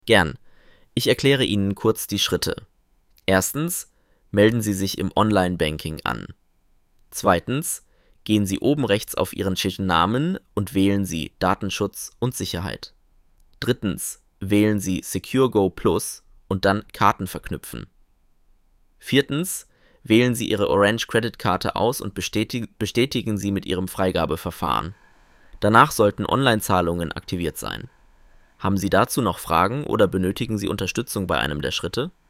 Gern. Ich erkläre Ihnen kurz die Schritte. Erstens, melden Sie sich im Online-Banking an. Zweitens, gehen Sie oben rechts auf Ihren Namen und wählen Sie Datenschutz und Sicherheit. Drittens, wählen Sie SecureGo Plus und dann Karten verknüpfen. Viertens, wählen Sie Ihre Orange-Kreditkarte aus und bestätigen Sie mit Ihrem Freigabeverfahren. Danach sollten Online-Zahlungen aktiviert sein. Haben Sie dazu noch Fragen oder benötigen Sie Unterstützung bei einem der Schritte?